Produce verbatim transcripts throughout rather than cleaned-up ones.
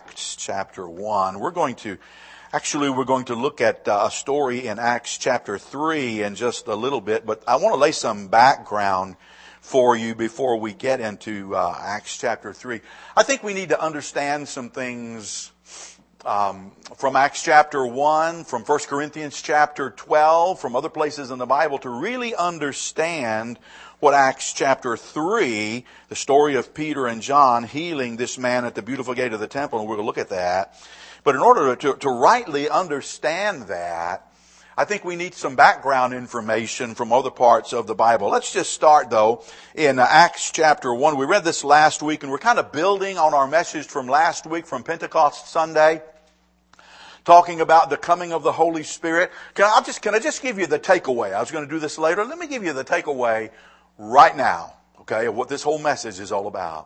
Acts chapter one. We're going to, actually we're going to look at uh, a story in Acts chapter three in just a little bit, but I want to lay some background for you before we get into uh, Acts chapter three. I think we need to understand some things um, from Acts chapter one, from First Corinthians chapter twelve, from other places in the Bible to really understand what Acts chapter three, the story of Peter and John healing this man at the beautiful gate of the temple, and we're going to look at that. But in order to, to rightly understand that, I think we need some background information from other parts of the Bible. Let's just start, though, in Acts chapter one. We read this last week, and we're kind of building on our message from last week, from Pentecost Sunday, talking about the coming of the Holy Spirit. Can I just, can I just give you the takeaway? I was going to do this later. Let me give you the takeaway right now, okay, of what this whole message is all about.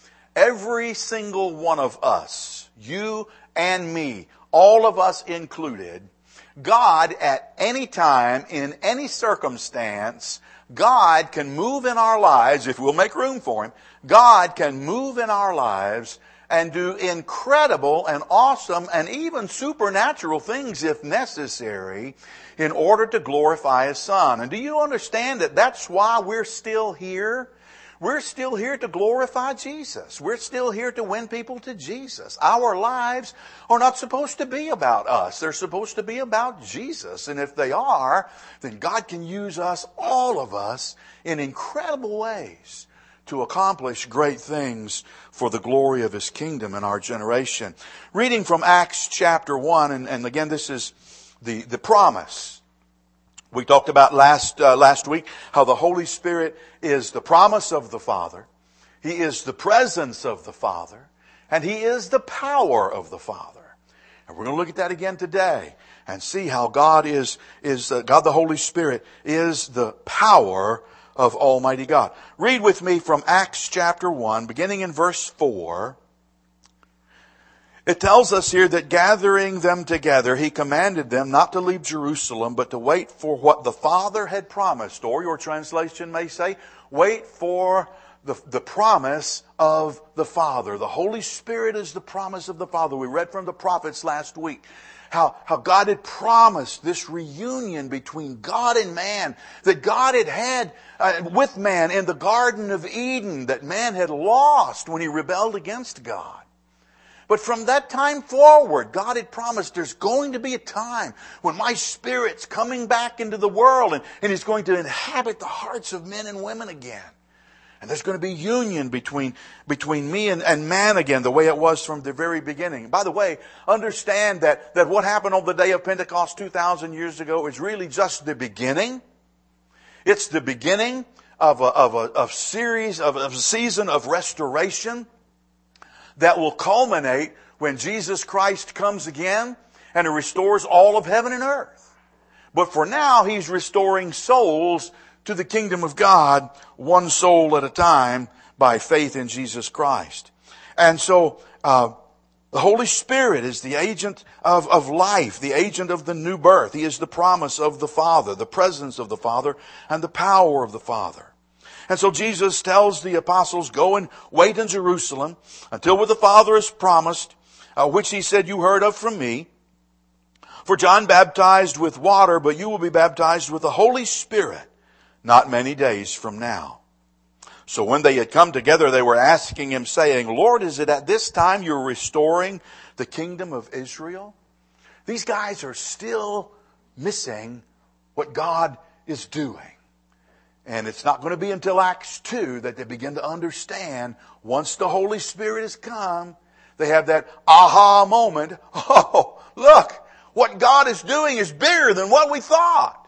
Every single one of us, you and me, all of us included, God at any time, in any circumstance, God can move in our lives, if we'll make room for Him, God can move in our lives and do incredible and awesome and even supernatural things if necessary in order to glorify His Son. And do you understand that that's why we're still here? We're still here to glorify Jesus. We're still here to win people to Jesus. Our lives are not supposed to be about us. They're supposed to be about Jesus. And if they are, then God can use us, all of us, in incredible ways to accomplish great things for the glory of His kingdom in our generation. Reading from Acts chapter one, and, and again this is the, the promise. We talked about last uh, last week how the Holy Spirit is the promise of the Father. He is the presence of the Father. And He is the power of the Father. And we're going to look at that again today and see how God is, is uh, God the Holy Spirit is the power of Almighty God. Read with me from Acts chapter one, beginning in verse four. It tells us here that gathering them together, He commanded them not to leave Jerusalem, but to wait for what the Father had promised. Or your translation may say, wait for the, the promise of the Father. The Holy Spirit is the promise of the Father. We read from the prophets last week how, how God had promised this reunion between God and man, that God had had uh, with man in the Garden of Eden, that man had lost when he rebelled against God. But from that time forward, God had promised there's going to be a time when my Spirit's coming back into the world and, and He's going to inhabit the hearts of men and women again. And there's going to be union between, between me and, and man again, the way it was from the very beginning. By the way, understand that, that what happened on the day of Pentecost two thousand years ago is really just the beginning. It's the beginning of a, of a of series, of a season of restoration that will culminate when Jesus Christ comes again and He restores all of heaven and earth. But for now, He's restoring souls to the kingdom of God, one soul at a time, by faith in Jesus Christ. And so, uh, the Holy Spirit is the agent of, of life, the agent of the new birth. He is the promise of the Father, the presence of the Father, and the power of the Father. And so Jesus tells the apostles, go and wait in Jerusalem until what the Father has promised, uh, which He said you heard of from me. For John baptized with water, but you will be baptized with the Holy Spirit not many days from now. So when they had come together, they were asking Him, saying, Lord, is it at this time you're restoring the kingdom of Israel? These guys are still missing what God is doing. And it's not going to be until Acts two that they begin to understand, once the Holy Spirit has come, they have that aha moment. Oh, look, what God is doing is bigger than what we thought.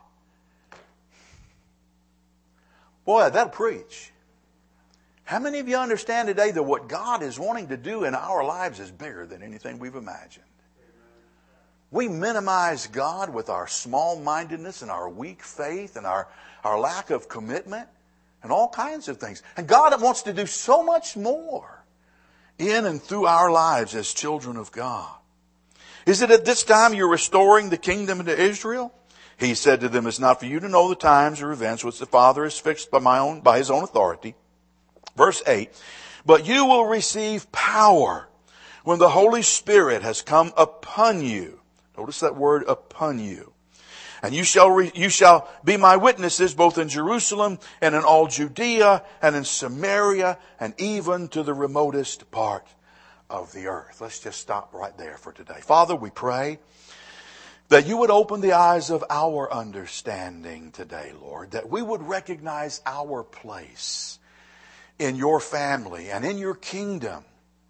Boy, that'll preach. How many of you understand today that what God is wanting to do in our lives is bigger than anything we've imagined? We minimize God with our small-mindedness and our weak faith and our, our lack of commitment and all kinds of things. And God wants to do so much more in and through our lives as children of God. Is it at this time you're restoring the kingdom into Israel? He said to them, it's not for you to know the times or events which the Father has fixed by my own, by His own authority. Verse eight, but you will receive power when the Holy Spirit has come upon you. Notice that word, upon you. And you shall re, you shall be my witnesses both in Jerusalem and in all Judea and in Samaria and even to the remotest part of the earth. Let's just stop right there for today. Father, we pray that you would open the eyes of our understanding today, Lord, that we would recognize our place in your family and in your kingdom.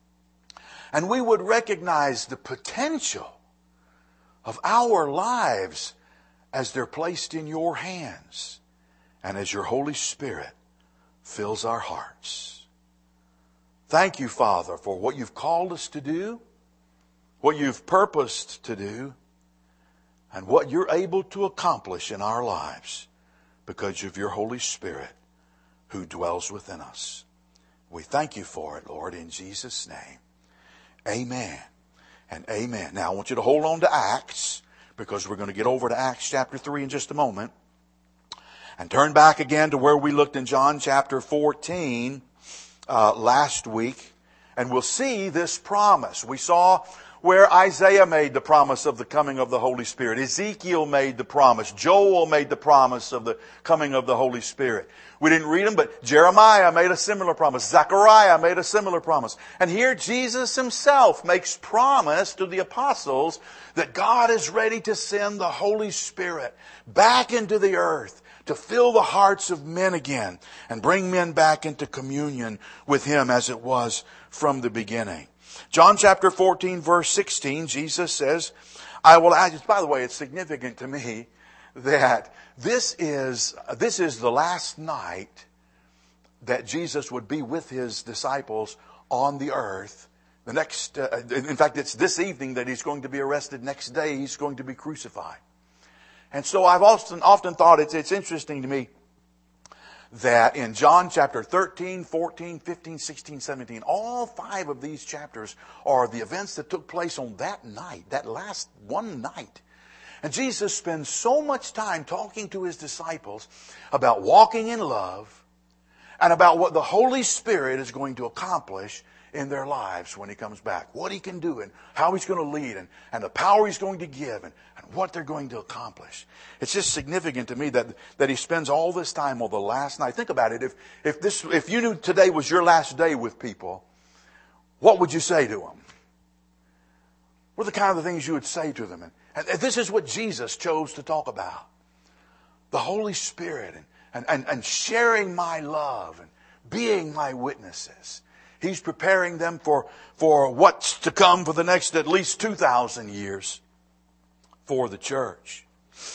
And we would recognize the potential of our lives as they're placed in your hands and as your Holy Spirit fills our hearts. Thank you, Father, for what you've called us to do, what you've purposed to do, and what you're able to accomplish in our lives because of your Holy Spirit who dwells within us. We thank you for it, Lord, in Jesus' name. Amen and amen. Now, I want you to hold on to Acts, because we're going to get over to Acts chapter three in just a moment. And turn back again to where we looked in John chapter fourteen uh, last week. And we'll see this promise. We saw where Isaiah made the promise of the coming of the Holy Spirit. Ezekiel made the promise. Joel made the promise of the coming of the Holy Spirit. We didn't read them, but Jeremiah made a similar promise. Zechariah made a similar promise. And here Jesus himself makes promise to the apostles that God is ready to send the Holy Spirit back into the earth to fill the hearts of men again and bring men back into communion with Him as it was from the beginning. John chapter fourteen, verse sixteen, Jesus says, I will add, by the way, it's significant to me that this is, this is the last night that Jesus would be with His disciples on the earth. The next, uh, in fact, it's this evening that He's going to be arrested. Next day, He's going to be crucified. And so I've often, often thought it's, it's interesting to me that in John chapter thirteen, fourteen, fifteen, sixteen, seventeen, all five of these chapters are the events that took place on that night, that last one night. And Jesus spends so much time talking to His disciples about walking in love and about what the Holy Spirit is going to accomplish in their lives when He comes back. What He can do and how He's going to lead and, and the power He's going to give and, and what they're going to accomplish. It's just significant to me that, that He spends all this time on the last night. Think about it. If, if, this, if you knew today was your last day with people, what would you say to them? What are the kind of things you would say to them? And, and this is what Jesus chose to talk about. The Holy Spirit and, and, and, and sharing my love and being my witnesses. He's preparing them for, for what's to come for the next at least two thousand years for the church.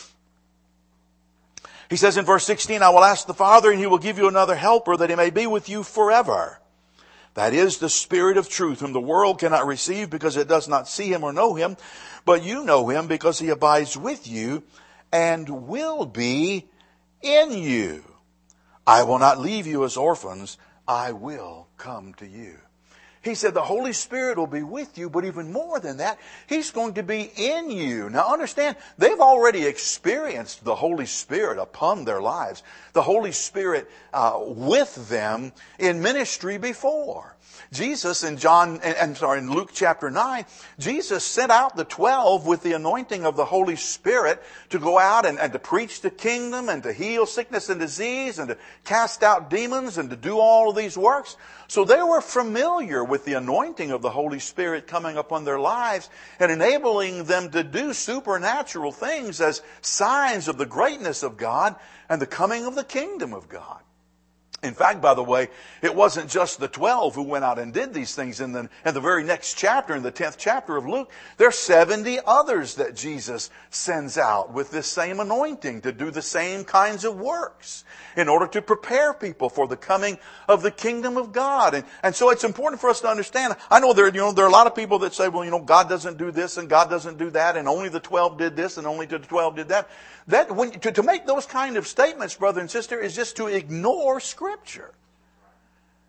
He says in verse sixteen, I will ask the Father and He will give you another helper that He may be with you forever. That is the Spirit of truth, whom the world cannot receive because it does not see Him or know Him. But you know Him because He abides with you and will be in you. I will not leave you as orphans. I will come to you. He said the Holy Spirit will be with you, but even more than that, He's going to be in you. Now understand, they've already experienced the Holy Spirit upon their lives. The Holy Spirit uh, with them in ministry before. Jesus in John, I'm sorry, in Luke chapter nine, Jesus sent out the twelve with the anointing of the Holy Spirit to go out and, and to preach the kingdom and to heal sickness and disease and to cast out demons and to do all of these works. So they were familiar with the anointing of the Holy Spirit coming upon their lives and enabling them to do supernatural things as signs of the greatness of God and the coming of the kingdom of God. In fact, by the way, it wasn't just the twelve who went out and did these things. In the, in the very next chapter, in the tenth chapter of Luke, there are seventy others that Jesus sends out with this same anointing to do the same kinds of works in order to prepare people for the coming of the kingdom of God. And, and so it's important for us to understand. I know there, you know, there are a lot of people that say, well, you know, God doesn't do this and God doesn't do that and only the twelve did this and only the twelve did that. That when, to, to make those kind of statements, brother and sister, is just to ignore Scripture.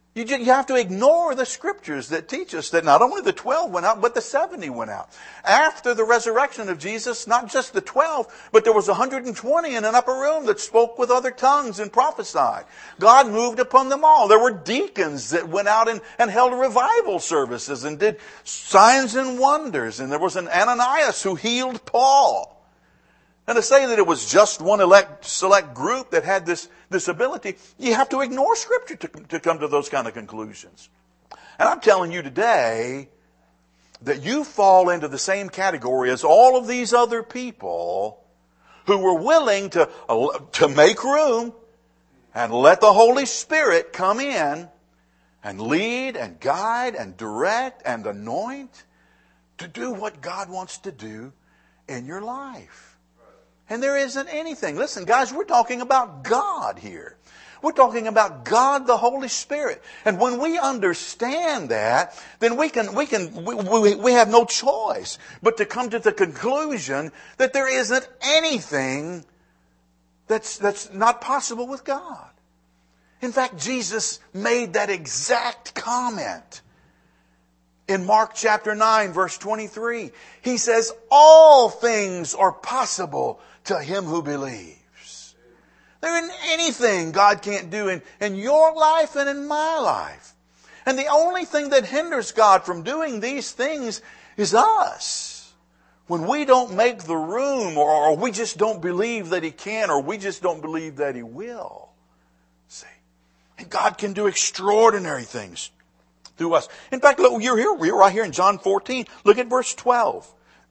You, just, you have to ignore the scriptures that teach us that not only the twelve went out, but the seventy went out. After the resurrection of Jesus, not just the twelve, but there was one hundred twenty in an upper room that spoke with other tongues and prophesied. God moved upon them all. There were deacons that went out and, and held revival services and did signs and wonders. And there was an Ananias who healed Paul. And to say that it was just one elect, select group that had this, this ability, you have to ignore Scripture to, to come to those kind of conclusions. And I'm telling you today that you fall into the same category as all of these other people who were willing to, to make room and let the Holy Spirit come in and lead and guide and direct and anoint to do what God wants to do in your life. And there isn't anything. Listen, guys, we're talking about God here. We're talking about God, the Holy Spirit. And when we understand that, then we can, we can, we, we, we have no choice but to come to the conclusion that there isn't anything that's, that's not possible with God. In fact, Jesus made that exact comment. In Mark chapter nine, verse twenty-three, He says, all things are possible to him who believes. There isn't anything God can't do in, in your life and in my life. And the only thing that hinders God from doing these things is us. When we don't make the room, or, or we just don't believe that He can, or we just don't believe that He will. See? And God can do extraordinary things through us. In fact, look, you're here, we're right here in John fourteen. Look at verse twelve.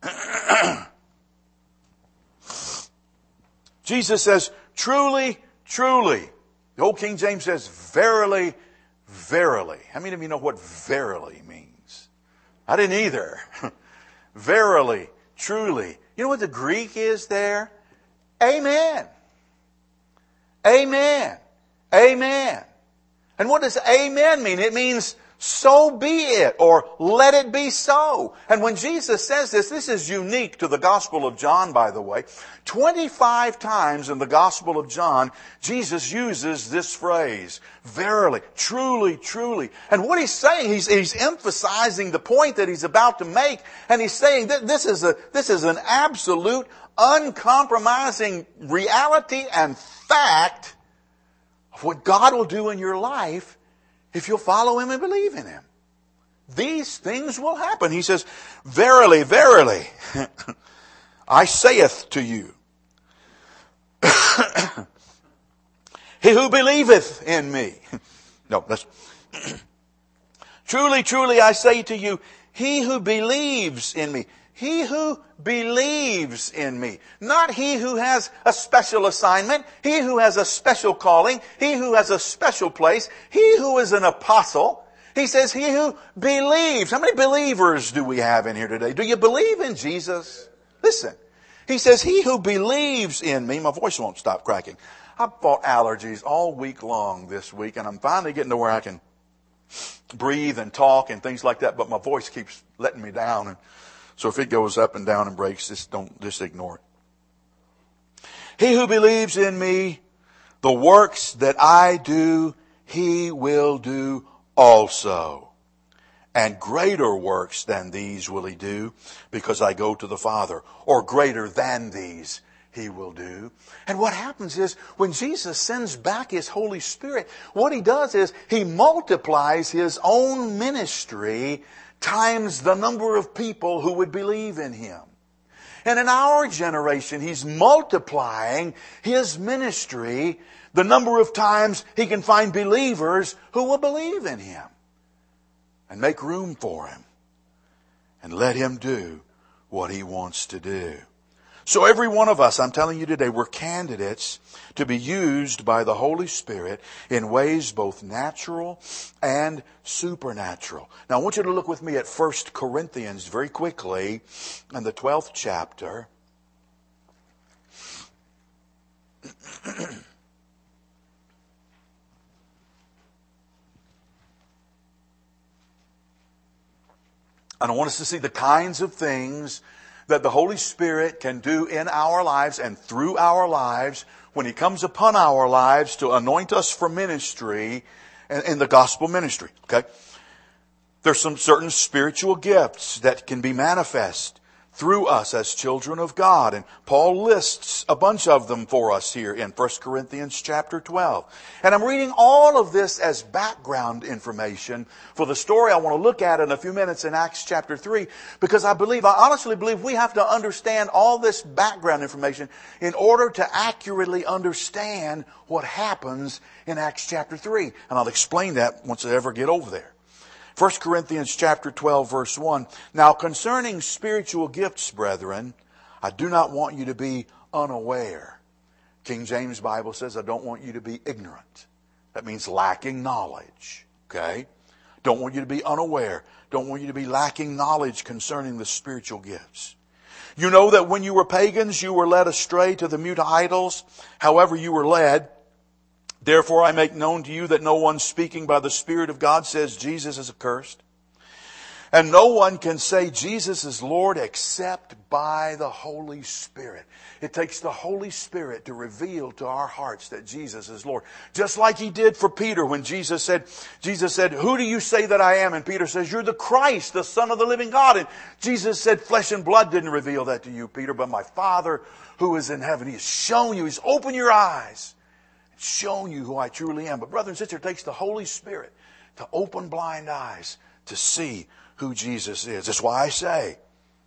Jesus says, truly, truly. The old King James says, verily, verily. How many of you know what verily means? I didn't either. Verily, truly. You know what the Greek is there? Amen. Amen. Amen. And what does amen mean? It means so be it, or let it be so. And when Jesus says this, this is unique to the Gospel of John, by the way. twenty-five times in the Gospel of John, Jesus uses this phrase, verily, truly, truly. And what He's saying, He's, he's emphasizing the point that He's about to make. And He's saying that this is a, this is an absolute, uncompromising reality and fact of what God will do in your life if you'll follow Him and believe in Him. These things will happen. He says, verily, verily, I saith to you, he who believeth in me. No, that's, truly, truly, I say to you, he who believes in me. He who believes in me. Not he who has a special assignment. He who has a special calling. He who has a special place. He who is an apostle. He says he who believes. How many believers do we have in here today? Do you believe in Jesus? Listen. He says he who believes in me. My voice won't stop cracking. I've fought allergies all week long this week, and I'm finally getting to where I can breathe and talk and things like that, but my voice keeps letting me down. And so if it goes up and down and breaks, just don't, just ignore it. He who believes in me, the works that I do, he will do also. And greater works than these will he do, because I go to the Father. Or greater than these he will do. And what happens is, when Jesus sends back His Holy Spirit, what He does is He multiplies His own ministry times the number of people who would believe in Him. And in our generation, He's multiplying His ministry the number of times He can find believers who will believe in Him. And make room for Him. And let Him do what He wants to do. So every one of us, I'm telling you today, we're candidates to be used by the Holy Spirit in ways both natural and supernatural. Now I want you to look with me at First Corinthians very quickly in the twelfth chapter. And I want us to see the kinds of things that the Holy Spirit can do in our lives and through our lives when He comes upon our lives to anoint us for ministry in, in the gospel ministry. Okay? There's some certain spiritual gifts that can be manifest through us as children of God. And Paul lists a bunch of them for us here in First Corinthians chapter twelve. And I'm reading all of this as background information for the story I want to look at in a few minutes in Acts chapter three, because I believe, I honestly believe we have to understand all this background information in order to accurately understand what happens in Acts chapter three. And I'll explain that once I ever get over there. First Corinthians chapter twelve, verse one. Now concerning spiritual gifts, brethren, I do not want you to be unaware. King James Bible says, I don't want you to be ignorant. That means lacking knowledge. Okay? Don't want you to be unaware. Don't want you to be lacking knowledge concerning the spiritual gifts. You know that when you were pagans, you were led astray to the mute idols, however you were led. Therefore I make known to you that no one speaking by the Spirit of God says Jesus is accursed. And no one can say Jesus is Lord except by the Holy Spirit. It takes the Holy Spirit to reveal to our hearts that Jesus is Lord. Just like He did for Peter when Jesus said, Jesus said, who do you say that I am? And Peter says, you're the Christ, the Son of the living God. And Jesus said, flesh and blood didn't reveal that to you, Peter, but my Father who is in heaven. He has shown you, He's opened your eyes, shown you who I truly am. But brother and sister, it takes the Holy Spirit to open blind eyes to see who Jesus is. That's why I say,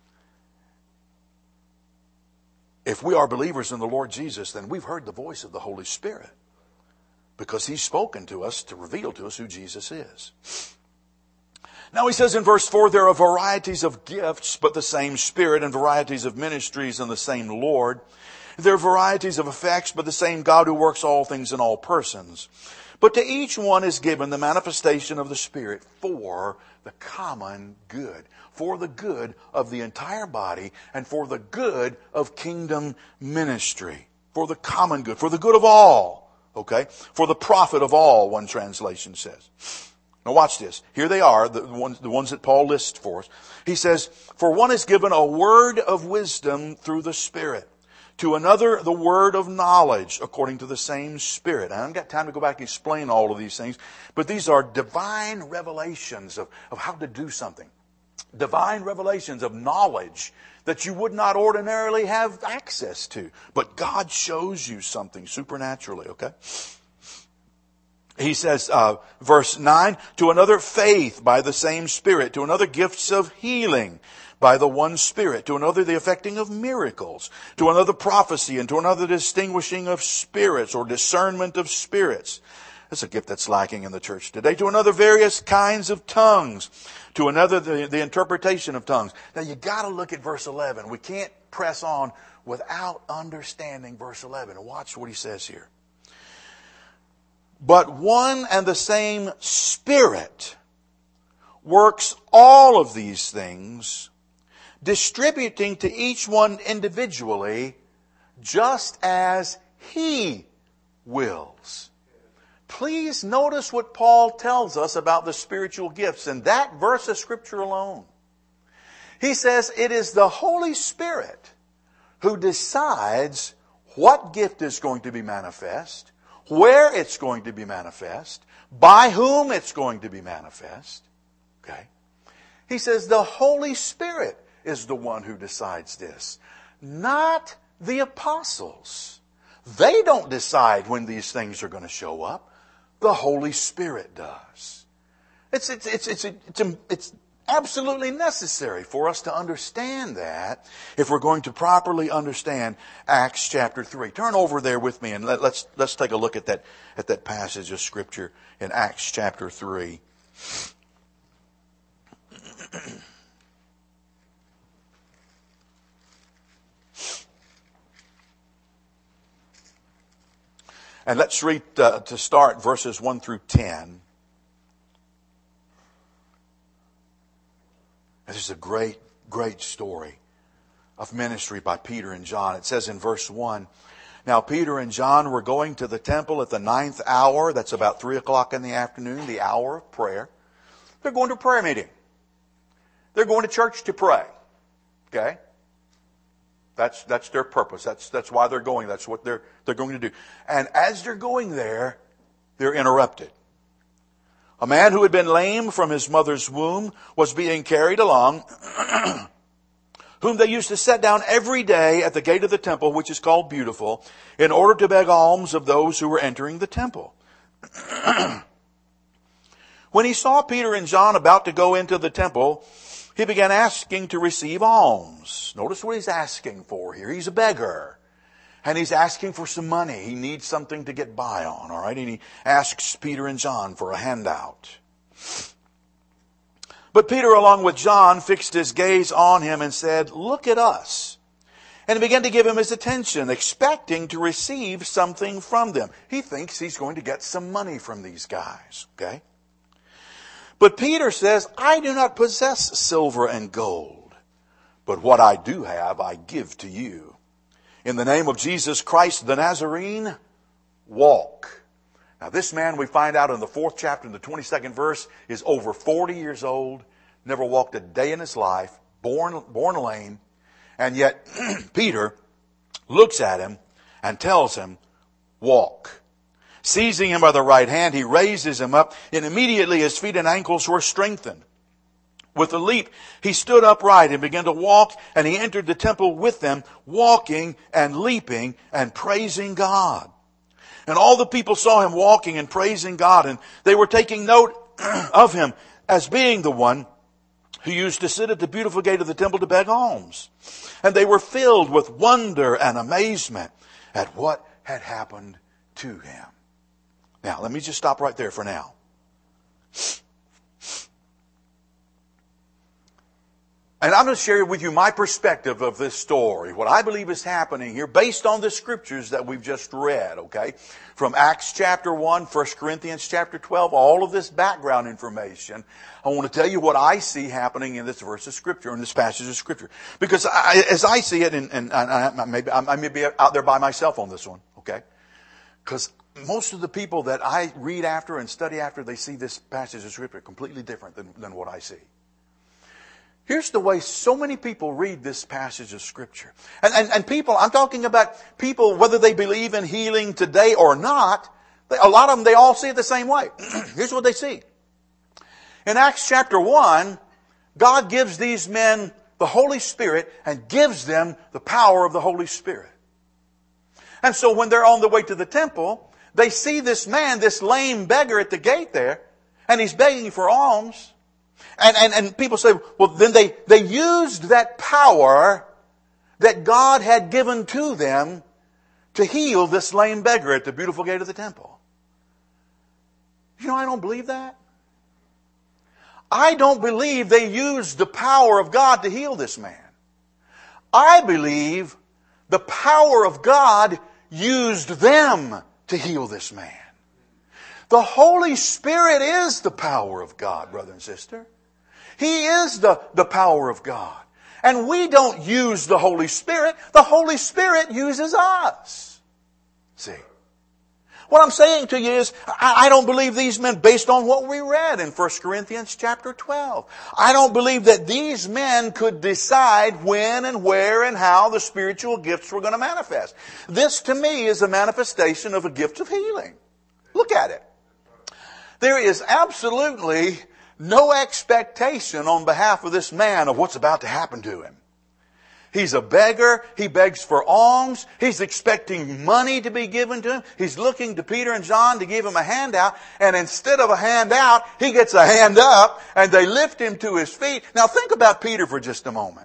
if we are believers in the Lord Jesus, then we've heard the voice of the Holy Spirit, because He's spoken to us to reveal to us who Jesus is. Now he says in verse four, there are varieties of gifts, but the same Spirit, and varieties of ministries, and the same Lord. There are varieties of effects, but the same God who works all things in all persons. But to each one is given the manifestation of the Spirit for the common good, for the good of the entire body, and for the good of kingdom ministry, for the common good, for the good of all, okay? For the profit of all, one translation says. Now watch this. Here they are, the ones, the ones that Paul lists for us. He says, for one is given a word of wisdom through the Spirit. To another, the word of knowledge according to the same Spirit. I haven't got time to go back and explain all of these things, but these are divine revelations of, of how to do something. Divine revelations of knowledge that you would not ordinarily have access to. But God shows you something supernaturally, okay? He says, uh, verse nine, to another faith by the same Spirit, to another gifts of healing by the one Spirit, to another the effecting of miracles, to another prophecy, and to another distinguishing of spirits or discernment of spirits. That's a gift that's lacking in the church today. To another various kinds of tongues, to another the, the interpretation of tongues. Now you got to look at verse eleven. We can't press on without understanding verse eleven. Watch what he says here. But one and the same Spirit works all of these things, distributing to each one individually just as He wills. Please notice what Paul tells us about the spiritual gifts in that verse of Scripture alone. He says it is the Holy Spirit who decides what gift is going to be manifest, where it's going to be manifest, by whom it's going to be manifest. Okay? He says the Holy Spirit is the one who decides this, not the apostles. They don't decide when these things are going to show up. The Holy Spirit does. It's, it's, it's, it's, it's, it's absolutely necessary for us to understand that if we're going to properly understand Acts chapter three. Turn over there with me and let, let's, let's take a look at that, at that passage of Scripture in Acts chapter three. And let's read, uh, to start, verses one through ten. This is a great, great story of ministry by Peter and John. It says in verse one, now Peter and John were going to the temple at the ninth hour. That's about three o'clock in the afternoon, the hour of prayer. They're going to a prayer meeting. They're going to church to pray. Okay? That's, that's their purpose. That's, that's why they're going. That's what they're, they're going to do. And as they're going there, they're interrupted. A man who had been lame from his mother's womb was being carried along, whom they used to set down every day at the gate of the temple, which is called Beautiful, in order to beg alms of those who were entering the temple. When he saw Peter and John about to go into the temple, he began asking to receive alms. Notice what he's asking for here. He's a beggar. And he's asking for some money. He needs something to get by on, all right? And he asks Peter and John for a handout. But Peter, along with John, fixed his gaze on him and said, "Look at us." And he began to give him his attention, expecting to receive something from them. He thinks he's going to get some money from these guys, okay? But Peter says, "I do not possess silver and gold, but what I do have I give to you. In the name of Jesus Christ the Nazarene, walk." Now this man, we find out in the fourth chapter, in the twenty-second verse, is over forty years old, never walked a day in his life, born, born lame, and yet Peter looks at him and tells him, "Walk." Seizing him by the right hand, he raises him up, and immediately his feet and ankles were strengthened. With a leap, he stood upright and began to walk, and he entered the temple with them, walking and leaping and praising God. And all the people saw him walking and praising God, and they were taking note of him as being the one who used to sit at the beautiful gate of the temple to beg alms. And they were filled with wonder and amazement at what had happened to him. Now, let me just stop right there for now. And I'm going to share with you my perspective of this story, what I believe is happening here based on the scriptures that we've just read, okay? From Acts chapter one, First Corinthians chapter twelve, all of this background information. I want to tell you what I see happening in this verse of scripture, in this passage of scripture. Because I, as I see it, and, and I, maybe, I may be out there by myself on this one, okay? Because most of the people that I read after and study after, they see this passage of scripture completely different than, than what I see. Here's the way so many people read this passage of Scripture. And, and, and people, I'm talking about people, whether they believe in healing today or not, they, a lot of them, they all see it the same way. Here's what they see. In Acts chapter one, God gives these men the Holy Spirit and gives them the power of the Holy Spirit. And so when they're on the way to the temple, they see this man, this lame beggar at the gate there, and he's begging for alms. And, and, and people say, well, then they, they used that power that God had given to them to heal this lame beggar at the beautiful gate of the temple. You know, I don't believe that. I don't believe they used the power of God to heal this man. I believe the power of God used them to heal this man. The Holy Spirit is the power of God, brother and sister. He is the, the power of God. And we don't use the Holy Spirit. The Holy Spirit uses us. See? What I'm saying to you is, I, I don't believe these men, based on what we read in First Corinthians chapter twelve. I don't believe that these men could decide when and where and how the spiritual gifts were going to manifest. This, to me, is a manifestation of a gift of healing. Look at it. There is absolutely no expectation on behalf of this man of what's about to happen to him. He's a beggar. He begs for alms. He's expecting money to be given to him. He's looking to Peter and John to give him a handout. And instead of a handout, he gets a hand up and they lift him to his feet. Now think about Peter for just a moment.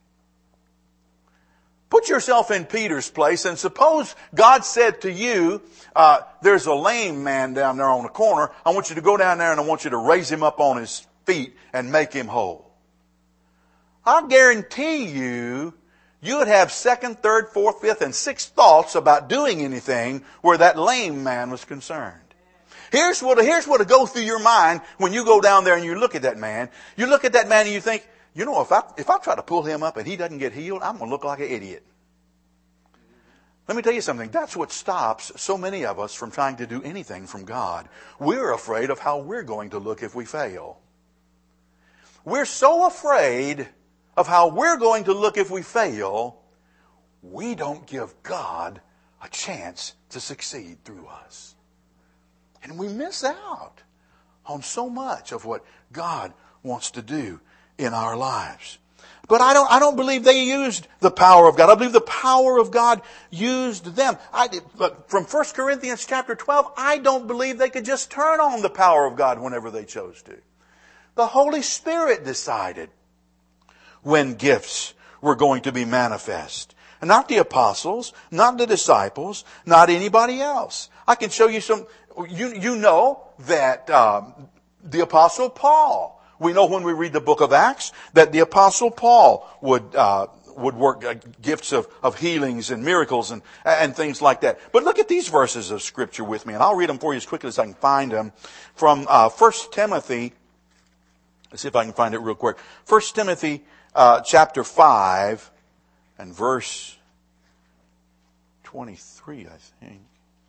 Put yourself in Peter's place and suppose God said to you, uh, there's a lame man down there on the corner. I want you to go down there and I want you to raise him up on his feet and make him whole. I guarantee you, you would have second, third, fourth, fifth, and sixth thoughts about doing anything where that lame man was concerned. Here's what, here's what will go through your mind when you go down there and you look at that man. You look at that man and you think, you know, if I, if I try to pull him up and he doesn't get healed, I'm going to look like an idiot. Let me tell you something. That's what stops so many of us from trying to do anything from God. We're afraid of how we're going to look if we fail. We're so afraid of how we're going to look if we fail, we don't give God a chance to succeed through us. And we miss out on so much of what God wants to do in our lives. But I don't, I don't believe they used the power of God. I believe the power of God used them. I, but from First Corinthians chapter twelve, I don't believe they could just turn on the power of God whenever they chose to. The Holy Spirit decided when gifts were going to be manifest. And not the apostles, not the disciples, not anybody else. I can show you some, you, you know that um, the apostle Paul, we know when we read the book of Acts that the apostle Paul would uh, would work uh, gifts of, of healings and miracles and and things like that. But look at these verses of Scripture with me, and I'll read them for you as quickly as I can find them. From uh, First Timothy, let's see if I can find it real quick. First Timothy uh, chapter five and verse twenty-three, I think.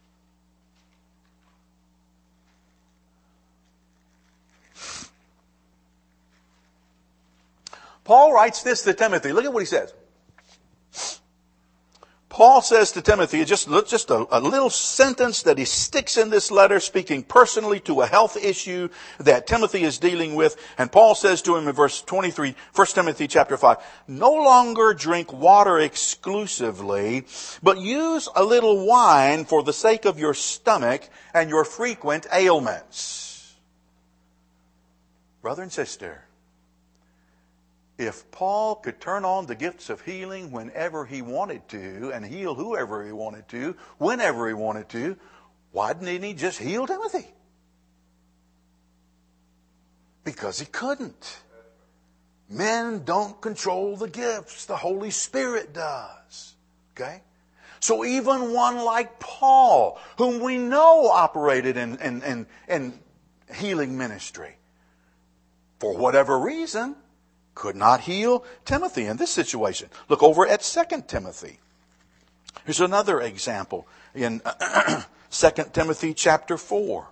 Paul writes this to Timothy. Look at what he says. Paul says to Timothy, just, just a, a little sentence that he sticks in this letter, speaking personally to a health issue that Timothy is dealing with. And Paul says to him in verse twenty-three, First Timothy chapter five, no longer drink water exclusively, but use a little wine for the sake of your stomach and your frequent ailments. Brother and sister, if Paul could turn on the gifts of healing whenever he wanted to and heal whoever he wanted to, whenever he wanted to, why didn't he just heal Timothy? Because he couldn't. Men don't control the gifts. The Holy Spirit does. Okay? So even one like Paul, whom we know operated in, in, in, in healing ministry, for whatever reason, could not heal Timothy in this situation. Look over at Second Timothy. Here's another example in Second Timothy chapter four.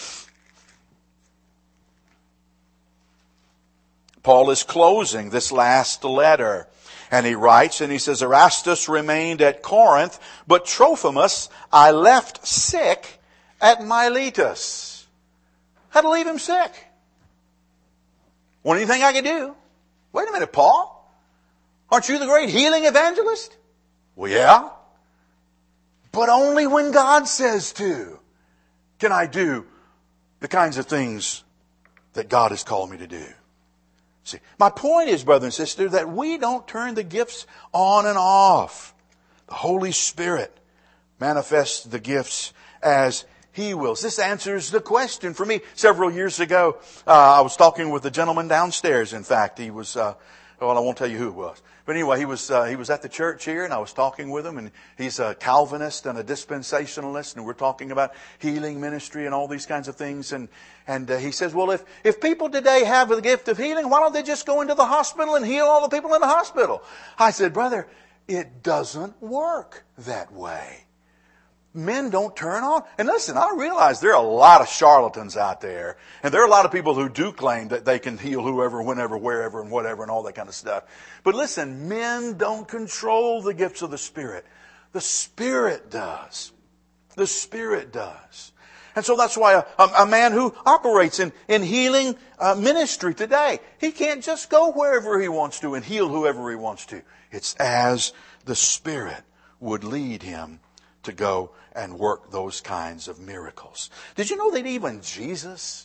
Paul is closing this last letter, and he writes, and he says, Erastus remained at Corinth, but Trophimus I left sick at Miletus. Had to leave him sick. Want anything I could do? Wait a minute, Paul. Aren't you the great healing evangelist? Well, yeah. But only when God says to can I do the kinds of things that God has called me to do. See, my point is, brother and sister, that we don't turn the gifts on and off. The Holy Spirit manifests the gifts as He wills. This answers the question for me. Several years ago, uh, I was talking with a gentleman downstairs. In fact, he was, uh, well, I won't tell you who it was. But anyway, he was, uh, he was at the church here, and I was talking with him, and he's a Calvinist and a dispensationalist, and we're talking about healing ministry and all these kinds of things. And, and uh, he says, well, if, if people today have the gift of healing, why don't they just go into the hospital and heal all the people in the hospital? I said, brother, it doesn't work that way. Men don't turn on. And listen, I realize there are a lot of charlatans out there. And there are a lot of people who do claim that they can heal whoever, whenever, wherever, and whatever, and all that kind of stuff. But listen, men don't control the gifts of the Spirit. The Spirit does. The Spirit does. And so that's why a, a, a man who operates in, in healing uh, ministry today, he can't just go wherever he wants to and heal whoever he wants to. It's as the Spirit would lead him to go and work those kinds of miracles. Did you know that even Jesus,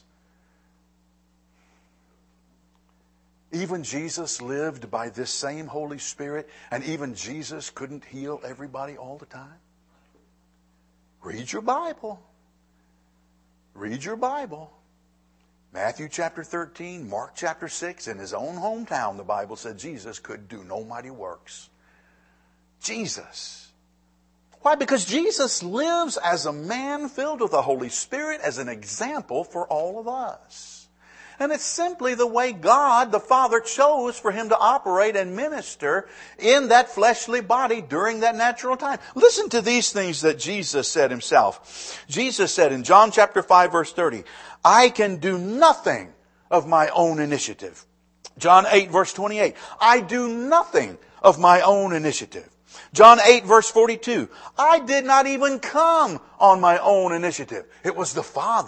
even Jesus lived by this same Holy Spirit, and even Jesus couldn't heal everybody all the time? Read your Bible. Read your Bible. Matthew chapter thirteen, Mark chapter six, in his own hometown, the Bible said Jesus could do no mighty works. Jesus. Why? Because Jesus lives as a man filled with the Holy Spirit as an example for all of us. And it's simply the way God, the Father, chose for Him to operate and minister in that fleshly body during that natural time. Listen to these things that Jesus said Himself. Jesus said in John chapter five verse thirty, I can do nothing of my own initiative. John eight verse twenty-eight, I do nothing of my own initiative. John eight verse forty-two, I did not even come on my own initiative. It was the Father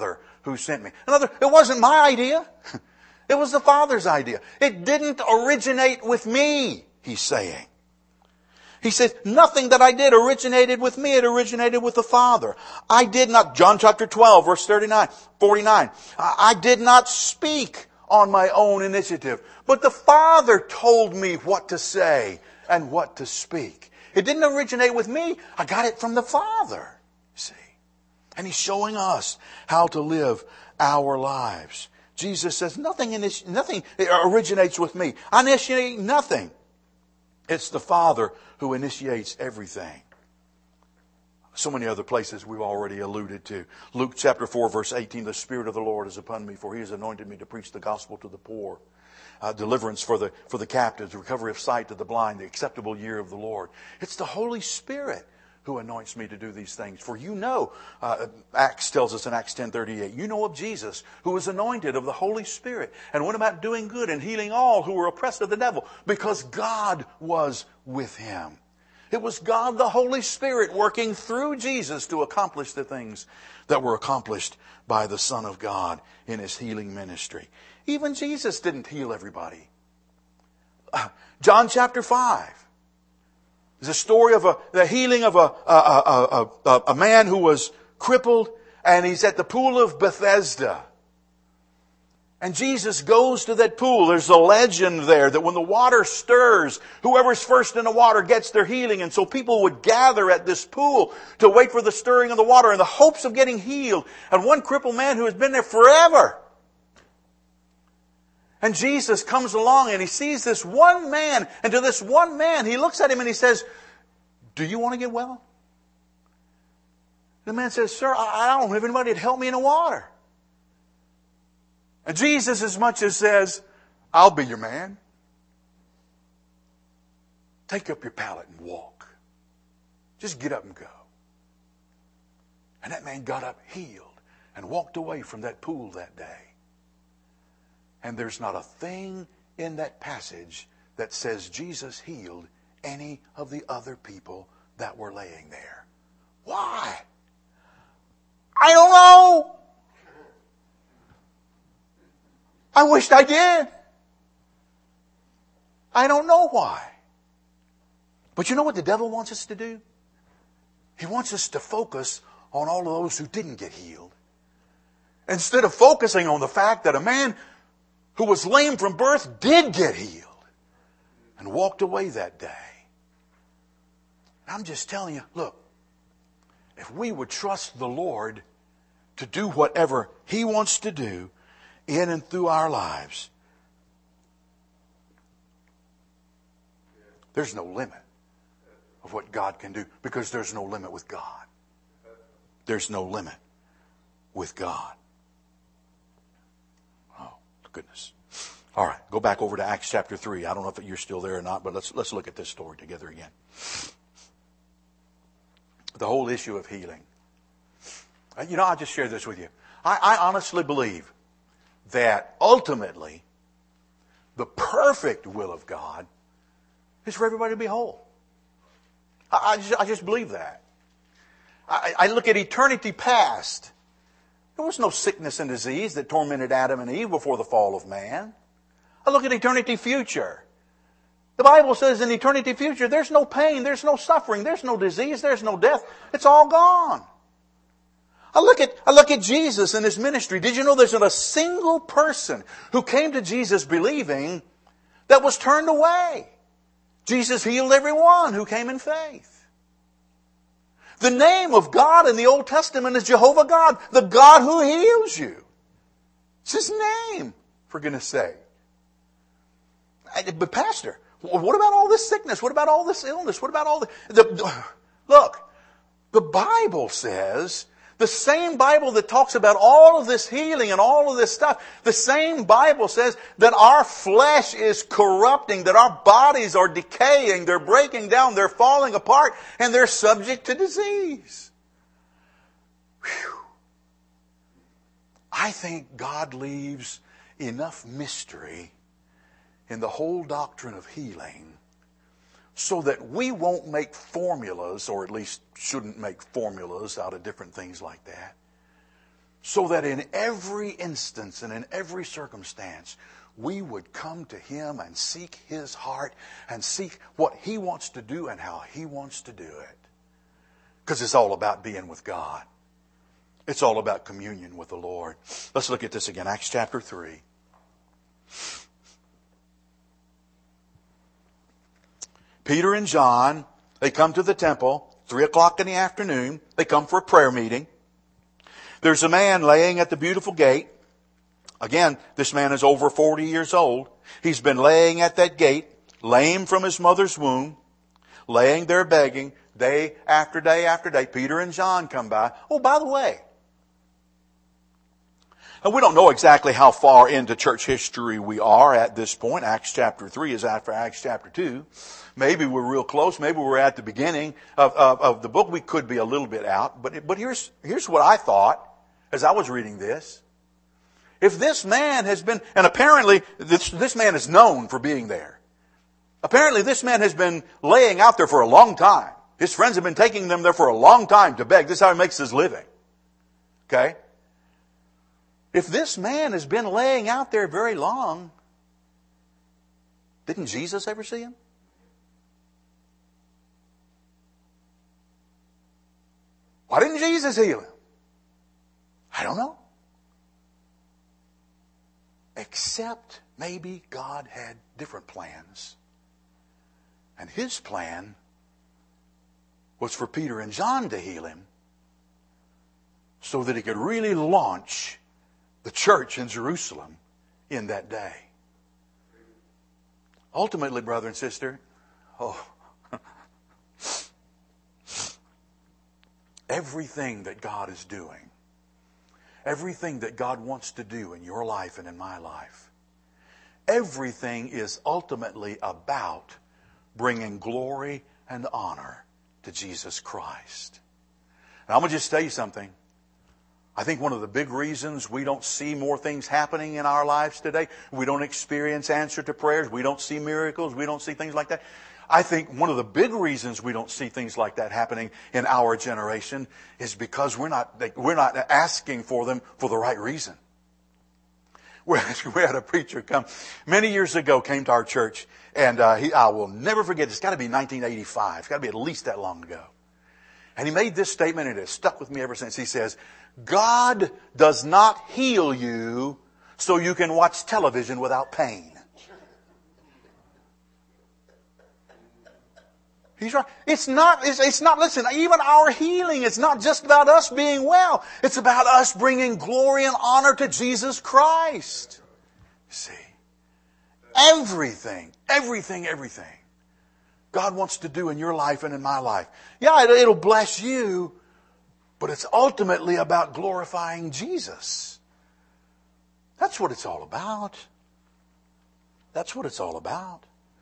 who sent me. In other words, it wasn't my idea. It was the Father's idea. It didn't originate with me, he's saying. He says, nothing that I did originated with me. It originated with the Father. I did not, John chapter twelve, verse thirty-nine, forty-nine. I did not speak on my own initiative, but the Father told me what to say and what to speak. It didn't originate with me. I got it from the Father. See? And he's showing us how to live our lives. Jesus says, nothing, initi- nothing originates with me. I initiate nothing. It's the Father who initiates everything. So many other places we've already alluded to. Luke chapter four, verse eighteen, the Spirit of the Lord is upon me, for He has anointed me to preach the gospel to the poor. Uh, deliverance for the, for the captives, recovery of sight to the blind, the acceptable year of the Lord. It's the Holy Spirit who anoints me to do these things. For you know, uh, Acts tells us in Acts ten thirty-eight, you know of Jesus, who was anointed of the Holy Spirit and went about doing good and healing all who were oppressed of the devil, because God was with him. It was God, the Holy Spirit, working through Jesus to accomplish the things that were accomplished by the Son of God in His healing ministry. Even Jesus didn't heal everybody. Uh, John chapter five. There's a story of a, the healing of a, a, a, a, a man who was crippled, and he's at the pool of Bethesda. And Jesus goes to that pool. There's a legend there that when the water stirs, whoever's first in the water gets their healing. And so people would gather at this pool to wait for the stirring of the water in the hopes of getting healed. And one crippled man who has been there forever. And Jesus comes along and he sees this one man. And to this one man, he looks at him and he says, do you want to get well? The man says, sir, I don't have anybody to help me in the water. And Jesus as much as says, I'll be your man. Take up your pallet and walk. Just get up and go. And that man got up healed and walked away from that pool that day. And there's not a thing in that passage that says Jesus healed any of the other people that were laying there. Why? I don't know. I wished I did. I don't know why. But you know what the devil wants us to do? He wants us to focus on all of those who didn't get healed. Instead of focusing on the fact that a man who was lame from birth did get healed and walked away that day. I'm just telling you, look, if we would trust the Lord to do whatever He wants to do in and through our lives, there's no limit of what God can do, because there's no limit with God. There's no limit with God. Oh, goodness. All right, go back over to Acts chapter three. I don't know if you're still there or not, but let's let's look at this story together again. The whole issue of healing. You know, I'll just share this with you. I, I honestly believe that ultimately the perfect will of God is for everybody to be whole. I, I, just, I just believe that. I, I look at eternity past. There was no sickness and disease that tormented Adam and Eve before the fall of man. I look at eternity future. The Bible says in eternity future, there's no pain, there's no suffering, there's no disease, there's no death. It's all gone. I look at, I look at Jesus and His ministry. Did you know there's not a single person who came to Jesus believing that was turned away? Jesus healed everyone who came in faith. The name of God in the Old Testament is Jehovah God, the God who heals you. It's His name, for goodness sake. But Pastor, what about all this sickness? What about all this illness? What about all the, the... Look, the Bible says, the same Bible that talks about all of this healing and all of this stuff, the same Bible says that our flesh is corrupting, that our bodies are decaying, they're breaking down, they're falling apart, and they're subject to disease. Whew. I think God leaves enough mystery in the whole doctrine of healing so that we won't make formulas, or at least shouldn't make formulas out of different things like that. so that in every instance and in every circumstance, we would come to Him and seek His heart and seek what He wants to do and how He wants to do it. Because it's all about being with God. It's all about communion with the Lord. Let's look at this again. Acts chapter three. Peter and John, they come to the temple, three o'clock in the afternoon. They come for a prayer meeting. There's a man laying at the beautiful gate. Again, this man is over forty years old. He's been laying at that gate, lame from his mother's womb, laying there begging, day after day after day. Peter and John come by. Oh, by the way, and we don't know exactly how far into church history we are at this point. Acts chapter three is after Acts chapter two. Maybe we're real close. Maybe we're at the beginning of, of, of the book. We could be a little bit out. But, but here's, here's what I thought as I was reading this. If this man has been, and apparently this, this man is known for being there. Apparently this man has been laying out there for a long time. His friends have been taking them there for a long time to beg. This is how he makes his living. Okay? If this man has been laying out there very long, didn't Jesus ever see him? Why didn't Jesus heal him? I don't know. Except maybe God had different plans. And His plan was for Peter and John to heal him so that He could really launch the church in Jerusalem in that day. Ultimately, brother and sister, oh, everything that God is doing, everything that God wants to do in your life and in my life, everything is ultimately about bringing glory and honor to Jesus Christ. And I'm going to just tell you something. I think one of the big reasons we don't see more things happening in our lives today, we don't experience answer to prayers, we don't see miracles, we don't see things like that. I think one of the big reasons we don't see things like that happening in our generation is because we're not, we're not asking for them for the right reason. We had a preacher come many years ago, came to our church, and uh, he, I will never forget, it's got to be nineteen eighty-five. It's got to be at least that long ago. And he made this statement, and it has stuck with me ever since. He says, God does not heal you so you can watch television without pain. He's right. It's not, it's, it's not, listen, even our healing, it's not just about us being well. It's about us bringing glory and honor to Jesus Christ. See, everything, everything, everything God wants to do in your life and in my life. Yeah, it, it'll bless you, but it's ultimately about glorifying Jesus. That's what it's all about. That's what it's all about.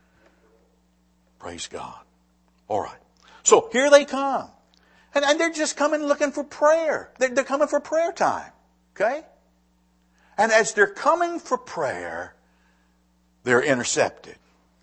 Praise God. All right. So here they come. And, and they're just coming looking for prayer. They're, they're coming for prayer time. Okay? And as they're coming for prayer, they're intercepted.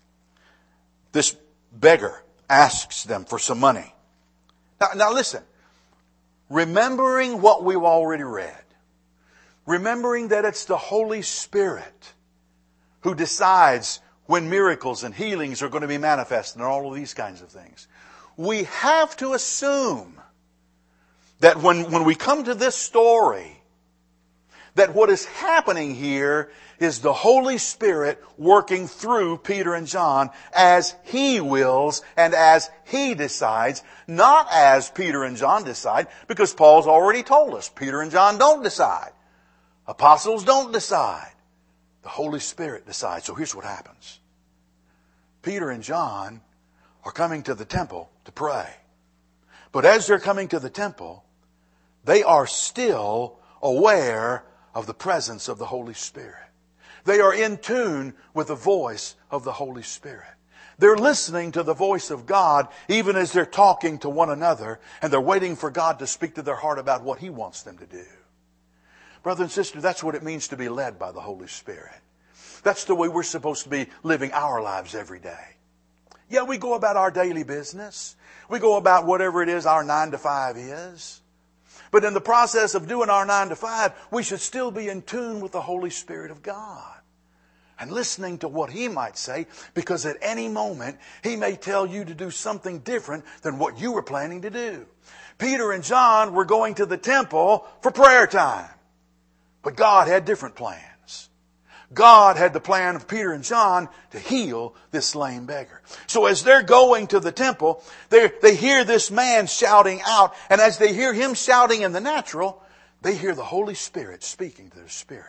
This beggar asks them for some money. Now, now listen. Remembering what we've already read. Remembering that it's the Holy Spirit who decides when miracles and healings are going to be manifested and all of these kinds of things. We have to assume that when, when we come to this story, that what is happening here is the Holy Spirit working through Peter and John as He wills and as He decides, not as Peter and John decide, because Paul's already told us Peter and John don't decide. Apostles don't decide. The Holy Spirit decides. So here's what happens. Peter and John are coming to the temple to pray. But as they're coming to the temple, they are still aware of the presence of the Holy Spirit. They are in tune with the voice of the Holy Spirit. They're listening to the voice of God even as they're talking to one another, and they're waiting for God to speak to their heart about what He wants them to do. Brother and sister, that's what it means to be led by the Holy Spirit. That's the way we're supposed to be living our lives every day. Yeah, we go about our daily business. We go about whatever it is our nine to five is. But in the process of doing our nine to five, we should still be in tune with the Holy Spirit of God and listening to what He might say, because at any moment He may tell you to do something different than what you were planning to do. Peter and John were going to the temple for prayer time, but God had different plans. God had the plan of Peter and John to heal this lame beggar. So as they're going to the temple, they they hear this man shouting out. And as they hear him shouting in the natural, they hear the Holy Spirit speaking to their spirit.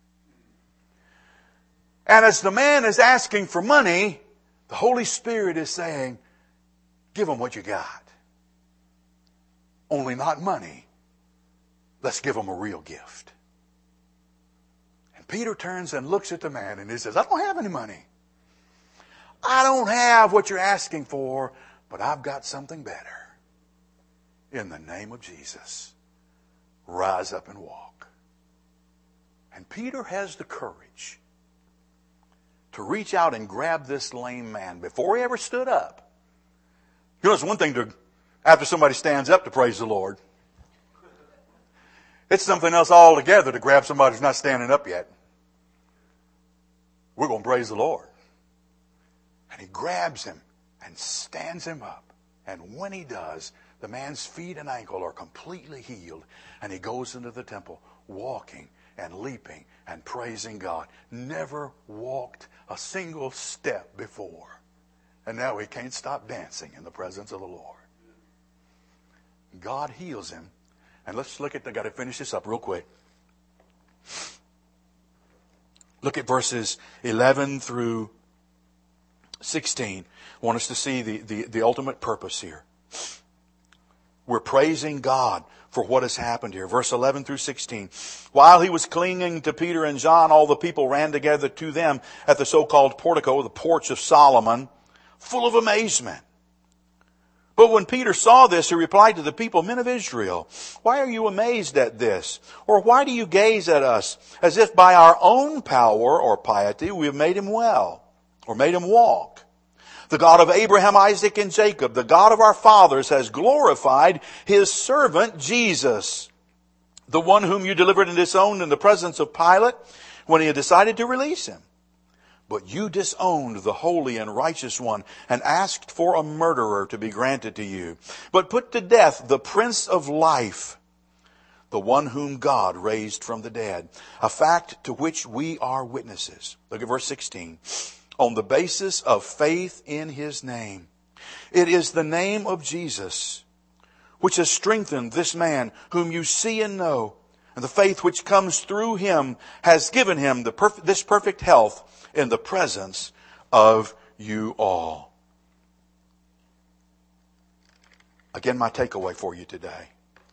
And as the man is asking for money, the Holy Spirit is saying, give them what you got. Only not money. Let's give them a real gift. Peter turns and looks at the man and he says, I don't have any money. I don't have what you're asking for, but I've got something better. In the name of Jesus, rise up and walk. And Peter has the courage to reach out and grab this lame man before he ever stood up. You know, it's one thing to, after somebody stands up, to praise the Lord. It's something else altogether to grab somebody who's not standing up yet. We're going to praise the Lord. And he grabs him and stands him up. And when he does, the man's feet and ankle are completely healed. And he goes into the temple walking and leaping and praising God. Never walked a single step before. And now he can't stop dancing in the presence of the Lord. God heals him. And let's look at, I got to finish this up real quick. Look at verses eleven through sixteen. I want us to see the, the, the ultimate purpose here. We're praising God for what has happened here. Verse eleven through sixteen. While he was clinging to Peter and John, all the people ran together to them at the so-called portico, the porch of Solomon, full of amazement. But when Peter saw this, he replied to the people, Men of Israel, why are you amazed at this? Or why do you gaze at us as if by our own power or piety we have made him well, or made him walk? The God of Abraham, Isaac, and Jacob, the God of our fathers, has glorified His servant Jesus, the one whom you delivered and disowned in the presence of Pilate when he had decided to release him. But you disowned the holy and righteous one and asked for a murderer to be granted to you. But put to death the Prince of Life, the one whom God raised from the dead, a fact to which we are witnesses. Look at verse sixteen. On the basis of faith in His name. It is the name of Jesus which has strengthened this man whom you see and know. And the faith which comes through Him has given him the perf- this perfect health in the presence of you all. Again, my takeaway for you today.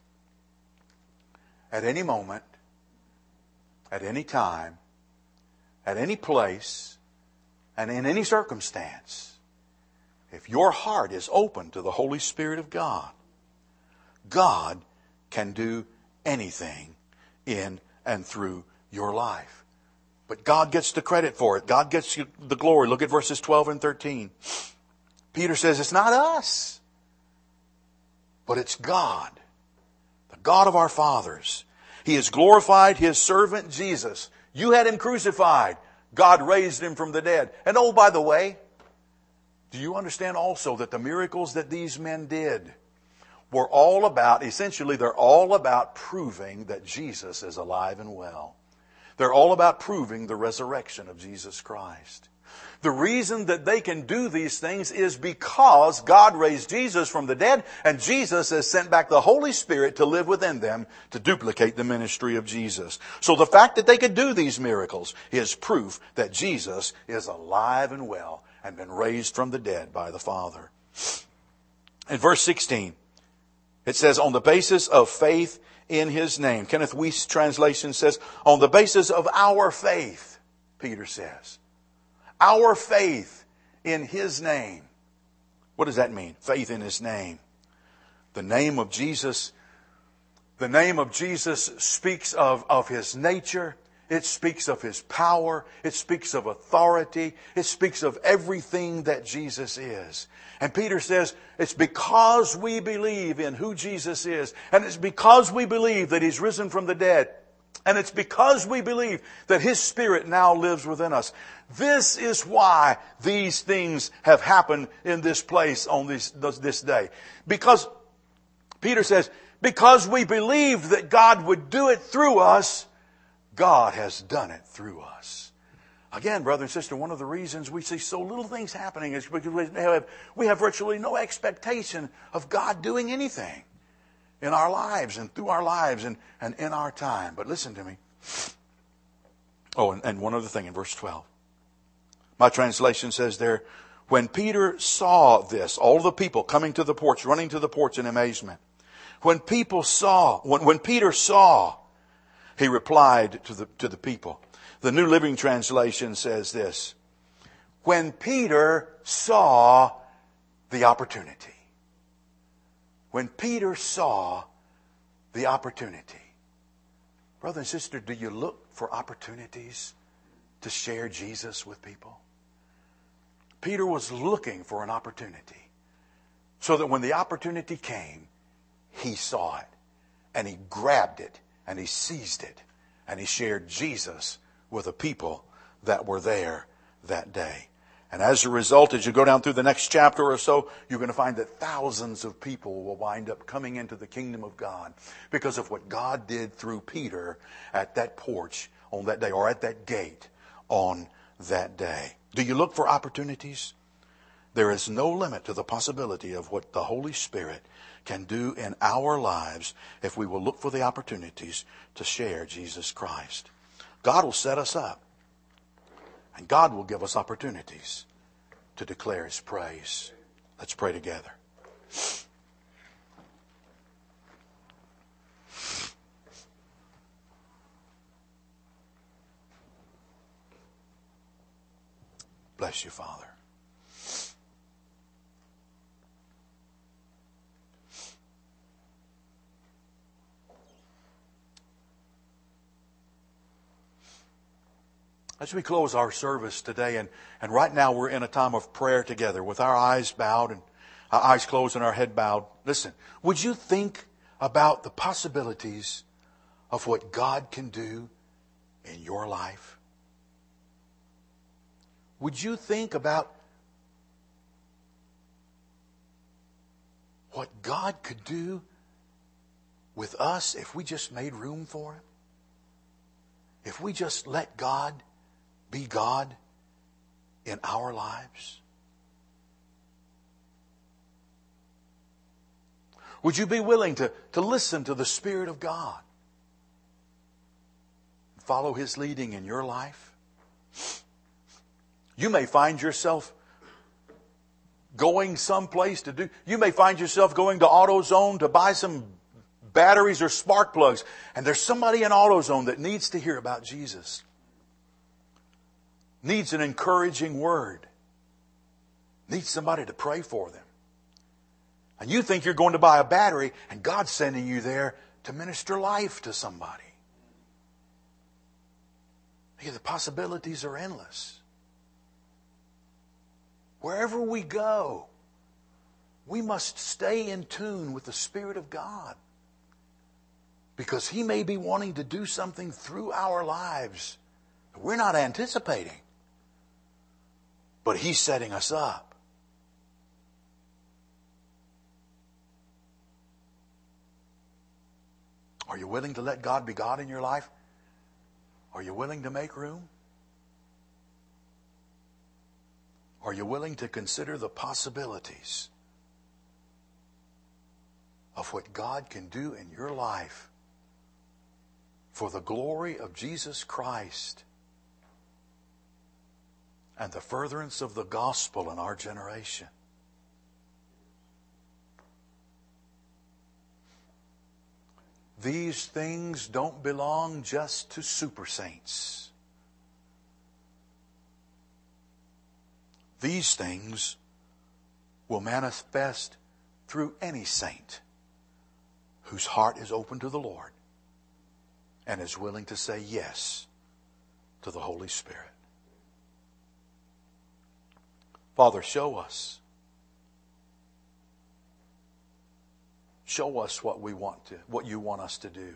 At any moment, at any time, at any place, and in any circumstance, if your heart is open to the Holy Spirit of God, God can do anything in and through your life. But God gets the credit for it. God gets the glory. Look at verses twelve and thirteen. Peter says, it's not us, but it's God, the God of our fathers. He has glorified His servant Jesus. You had Him crucified. God raised Him from the dead. And oh, by the way, do you understand also that the miracles that these men did were all about, essentially, they're all about proving that Jesus is alive and well. They're all about proving the resurrection of Jesus Christ. The reason that they can do these things is because God raised Jesus from the dead, and Jesus has sent back the Holy Spirit to live within them to duplicate the ministry of Jesus. So the fact that they could do these miracles is proof that Jesus is alive and well and been raised from the dead by the Father. In verse sixteen, it says, on the basis of faith in His name. Kenneth Wuest's translation says, on the basis of our faith, Peter says. Our faith in His name. What does that mean? Faith in His name. The name of Jesus, the name of Jesus speaks of, of His nature. It speaks of His power. It speaks of authority. It speaks of everything that Jesus is. And Peter says, it's because we believe in who Jesus is. And it's because we believe that He's risen from the dead. And it's because we believe that His Spirit now lives within us. This is why these things have happened in this place on this, this day. Because, Peter says, because we believed that God would do it through us, God has done it through us. Again, brother and sister, one of the reasons we see so little things happening is because we have, we have virtually no expectation of God doing anything in our lives and through our lives and, and in our time. But listen to me. Oh, and, and one other thing in verse twelve. My translation says there, when Peter saw this, all the people coming to the porch, running to the porch in amazement. When people saw, when, when Peter saw, he replied to the, to the people. The New Living Translation says this, when Peter saw the opportunity. When Peter saw the opportunity. Brother and sister, do you look for opportunities to share Jesus with people? Peter was looking for an opportunity so that when the opportunity came, he saw it and he grabbed it and he seized it and he shared Jesus with the people that were there that day. And as a result, as you go down through the next chapter or so, you're going to find that thousands of people will wind up coming into the kingdom of God because of what God did through Peter at that porch on that day or at that gate on that day. Do you look for opportunities? There is no limit to the possibility of what the Holy Spirit can do in our lives if we will look for the opportunities to share Jesus Christ. God will set us up. And God will give us opportunities to declare His praise. Let's pray together. Bless you, Father. As we close our service today, and, and right now we're in a time of prayer together with our eyes bowed and our eyes closed and our head bowed. Listen, would you think about the possibilities of what God can do in your life? Would you think about what God could do with us if we just made room for Him? If we just let God be God in our lives? Would you be willing to, to listen to the Spirit of God? Follow His leading in your life? You may find yourself going someplace to do, you may find yourself going to AutoZone to buy some batteries or spark plugs, and there's somebody in AutoZone that needs to hear about Jesus. Needs an encouraging word. Needs somebody to pray for them. And you think you're going to buy a battery, and God's sending you there to minister life to somebody. The possibilities are endless. Wherever we go, we must stay in tune with the Spirit of God. Because He may be wanting to do something through our lives that we're not anticipating. But He's setting us up. Are you willing to let God be God in your life? Are you willing to make room? Are you willing to consider the possibilities of what God can do in your life for the glory of Jesus Christ and the furtherance of the gospel in our generation? These things don't belong just to super saints. These things will manifest through any saint whose heart is open to the Lord and is willing to say yes to the Holy Spirit. Father, show us. Show us what we want to, what you want us to do.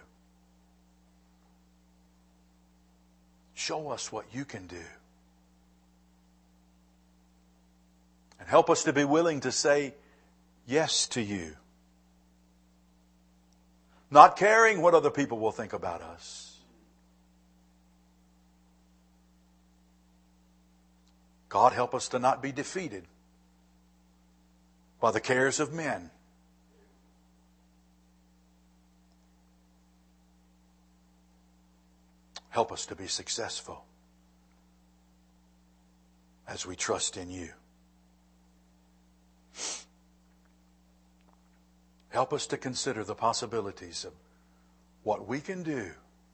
Show us what you can do. And help us to be willing to say yes to you. Not caring what other people will think about us. God, help us to not be defeated by the cares of men. Help us to be successful as we trust in you. Help us to consider the possibilities of what we can do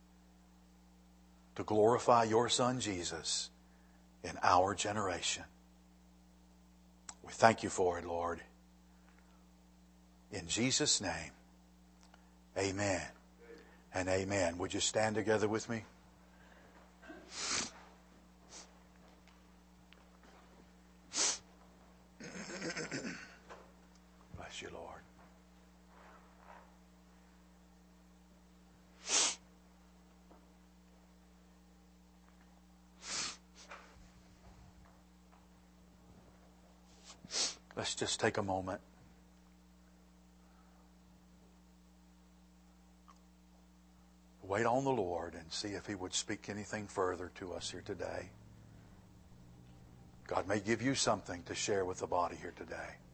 to glorify your Son Jesus in our generation. We thank you for it, Lord. In Jesus' name, amen and amen. Would you stand together with me? Bless you, Lord. Let's just take a moment. Wait on the Lord and see if He would speak anything further to us here today. God may give you something to share with the body here today.